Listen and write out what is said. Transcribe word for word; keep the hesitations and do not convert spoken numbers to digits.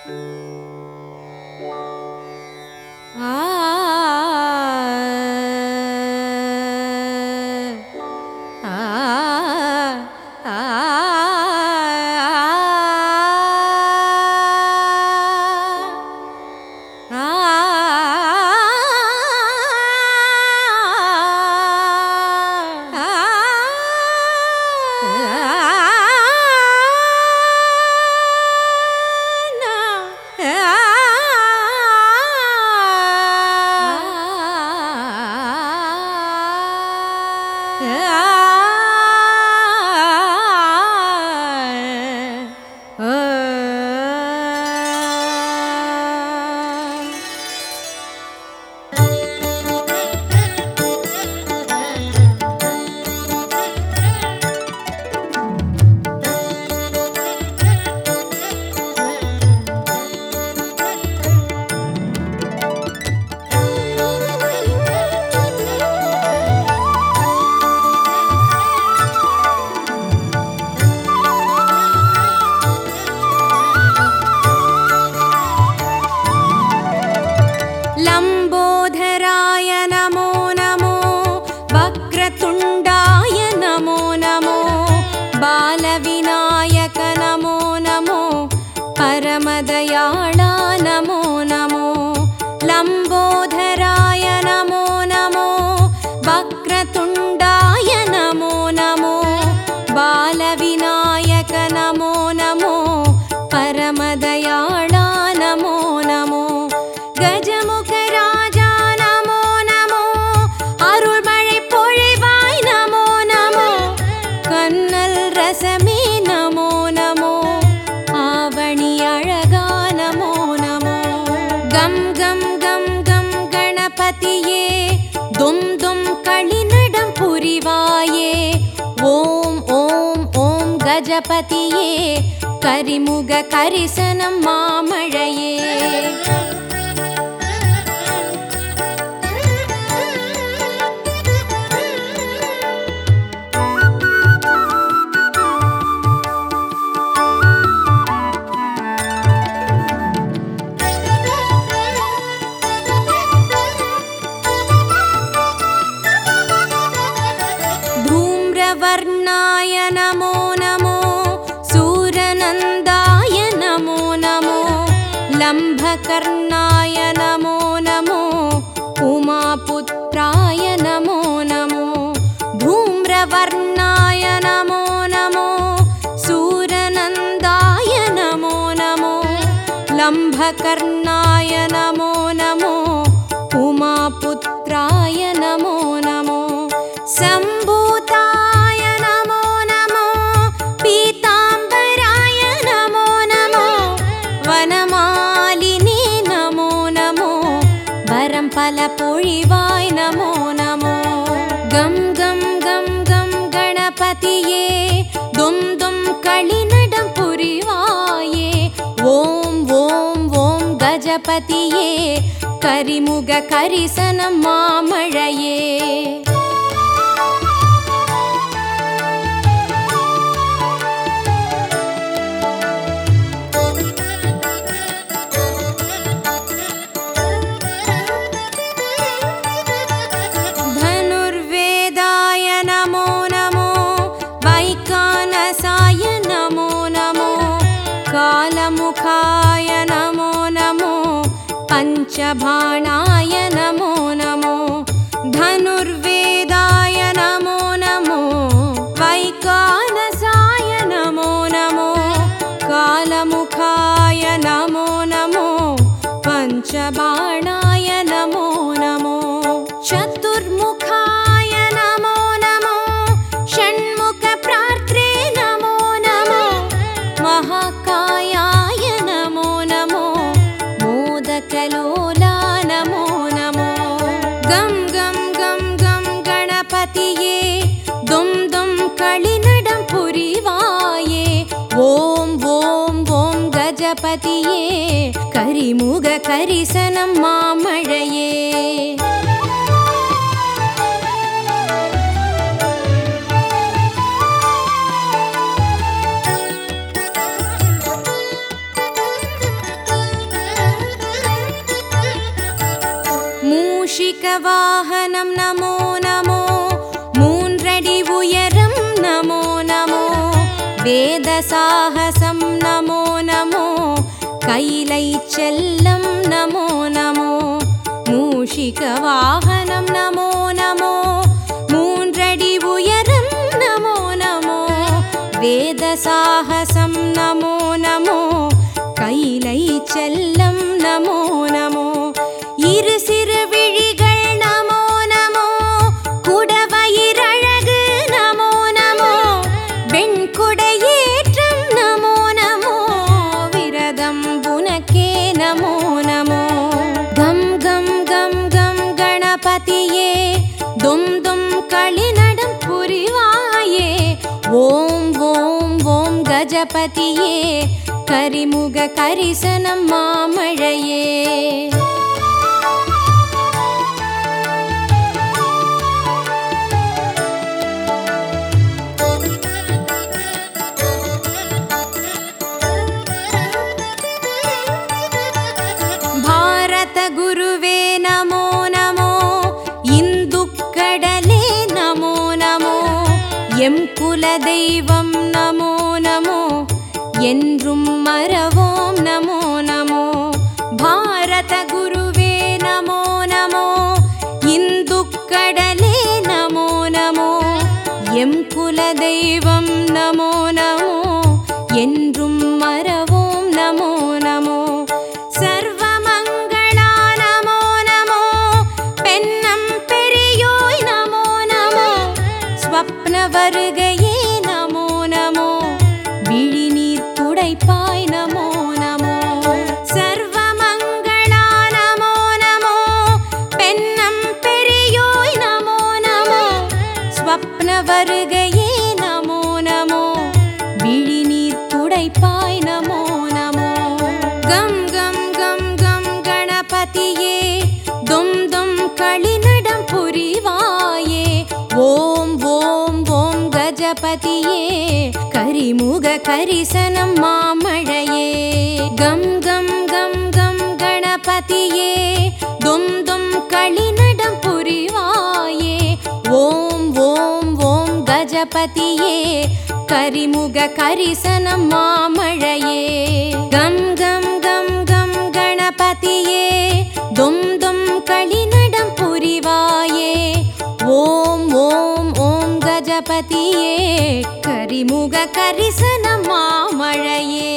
लंबोदराय नमो नमो, वक्रतुंडाय नमो नमो, बालविनायक नमो नमो, परमदयाळा नमो नमो। लंबोदराय नमो नमो, वक्रतुंडाय नमो नमो, बालविनायक नमो नमो, परमदयाळा नमो नमो। गजमुख राजा नमो नमो, अरुள்मழை பொழிவாய் नमो नमो, कन्नल रसमे नमो नमो, आवणि अழகா नमो नमो। गम गम गम गम गणपतिये, दुम दुम களிநடம் புரிவாயே, ஓம் ஓம் ஓம் गजपतिये, करिमुग करिसனம் மாமழையே। धूम्रवर्णाय नमो नमो, सूरनन्दाय नमो नमो, लम्भकर्णाय नमो नमो, उमापुत्राय नमो नमो। धूम्रवर्णाय नमो नमो, सूरनन्दाय नमो नमो, लम्भकर्णाय नमो नमो, उमापुत्राय नमो नमो। सम्भूताय नमो नमो, पीताम्बराय नमो नमो, वनमालिनी नमो नमो, वरं फलपोळिवाय नमो नमो। गम गम गम गम गणपतिये, दुम दुम களிநடம் புரிவாயே, ஓம் ஓம் ஓம் गजपतिये, करिमुग करिसனம் மாமழையே। धनुर्वेदाय नमो नमो, वैकानसाय नमो नमो, कालमुखाय नमो नमो, पंचबाणाय नमो नमो। धनुर्वेदाय नमो नमो, वैकानसाय नमो नमो, कालमुखाय नमो नमो, पंचबाणाय नमो नमो। चतुर्मुखाय नमो नमो, षण्मुखप्रार्त्रे नमो नमो, महाकायाय नमो नमो, मोदकलोला नमो नमो। गम गम गम गम गणपतिये, दुम दुम களிநடம் புரிவாயே, ஓம் ஓம் ஓம் गजपतिये, करिमुग करिसனம் மாமழையே। மூஷிகவாகனம் நமோ நமோ மூன்றடி உயரம் நமோ நமோ வேதசாகசம் நமோ நமோ கைலை செல்லம் நமோ நமோ மூஷிகவாகனம் நமோ நமோ மூன்றடி உயரம் நமோ நமோ வேதசாகசம் நமோ நமோ கைலை செல்லம் நமோ நமோ இரு சிறு விழிகள் நமோ நமோ குடவயிரழகு நமோ நமோ வெண்குடையேற்றம் நமோ நமோ விரதம் உனக்கே நமோ நமோ கம் கம் கம் கம் கணபதியே தும் தும் களிநடம் புரிவாயே ஓம் ஓம் ஓம் கஜபதியே கரிமுக கரிசனம் மாமழையே பாரத குருவே நமோ நமோ இந்துக்கடலே நமோ நமோ எம் குல தெய்வம் நமோ நமோ என்றும் மறவோம் நமோ நமோ பாரத குருவே நமோ நமோ இந்துக்கடலே நமோ நமோ எம் குல தெய்வம் நமோ நமோ என்றும் மறவோம் நமோ நமோ சர்வமங்களா நமோ நமோ பெண்ணம் பெரியோய் நமோ நமோ ஸ்வப்ன வருகையே நமோ நமோ விழிநீர் துடைப்பாய் நமோ நமோ சர்வமங்களா நமோ நமோ பெண்ணம் பெரியோய் நமோ நமோ ஸ்வப்ன வருகையே நமோ நமோ விழிநீர் துடைப்பாய் நமோ நமோ கம் கம் கம் கம் கணபதியே தும் தும் களிநடம் புரிவாயே ஓம் ஓம் ஓம் கஜபதியே கரிமுக கரிசனம் மாமழையே கம் கம் கம் கம் கணபதியே தும் தும் களிநடம் புரிவாயே ஓம் ஓம் ஓம் கஜபதியே கரிமுக கரிசனம் மாமழையே கம் கம் கம் கம் கணபதியே தும் தும் களிநடம் புரிவாயே ஓம் ஓம் ஓம் கஜபதியே கரிமுக கரிசனம் மாமழையே